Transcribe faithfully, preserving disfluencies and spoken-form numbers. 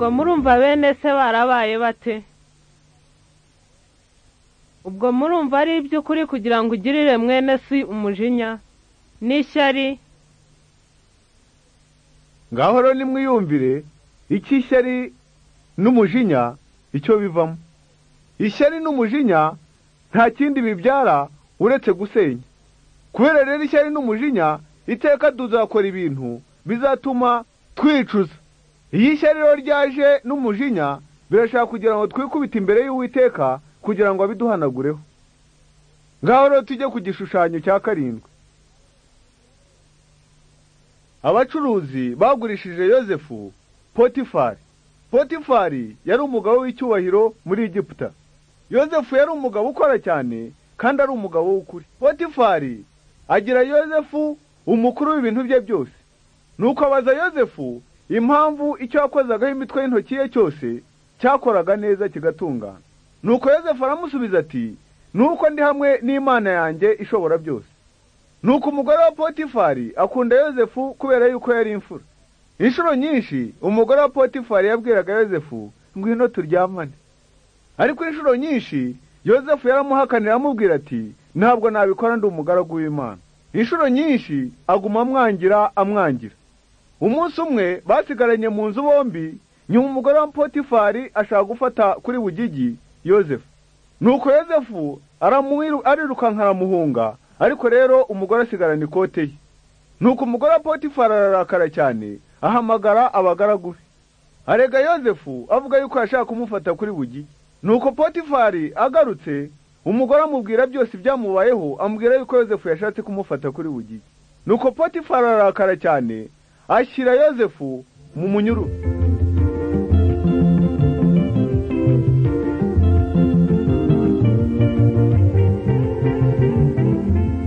ubwo murumva bene se barabaye bate? Ubwo murumva ari iby'ukuri kugira ngo ugirire mwene si umujinya n'ishyari? Ngaho rero nimwiyumvire iki ishyari n'umujinya icyo bivamo. Ishyari n'umujinya nta kindi bibyara uretse gusenya. Kubera rero ishyari n'umujinya iteka tuzakora ibintu bizatuma twicuza. Iyi ishyari rero ryaje n'umujinya birashaka kugira ngo twikubite imbere y'Uwiteka kugira ngo abiduhanagureho. Ngaho rero tujye ku gishushanyo cya karindwi. Abacuruzi bagurishije Yozefu Potifari. Potifari yari umugabo w'icyubahiro muri Egiputa. Yozefu yari umugabo ukora cyane kandi ari umugabo w'ukuri. Potifari agira Yozefu umukuru w'ibintu bye byose. Nuko abaza Yozefu impamvu icyo yakozagaho imitwe y'intoki ye cyose cyakoraga neza kigatungana. Nuko Yozefu aramusubiza ati, nuko ndi hamwe n'Imana yanjye ishobora byose. Nuko umugore wa Potifari akunda Yozefu kubera yuko yari imfura. Inshuro nyinshi umugore wa Potifari yabwiraga Yozefu ngwino turyamane. Ariko inshuro nyinshi Yozefu yaramuhakanira amubwira ati ntabwo nabikora ndi umugaragu w'Imana. Inshuro nyinshi aguma amwangira amwangira. Umunsi umwe basigaranye mu nzu bombi, nyuma umugore wa Potifari ashaka gufata kuri bugigi Yozefu. Nuko Yozefu aramwiru arirukanka aramuhunga, ariko rero umugore asigarana ikote ye. Nuko umugore wa Potifari ararakara cyane, ahamagara abagaragu be. Arega Yozefu avuga yuko yashaka kumufata kuri bugigi. Nuko Potifari agarutse, umugore amubwira byose byamubayeho, amubwira yuko Yozefu yashatse kumufata kuri bugigi. Nuko Potifari ararakara cyane, ashyira Yozefu mu munyururu.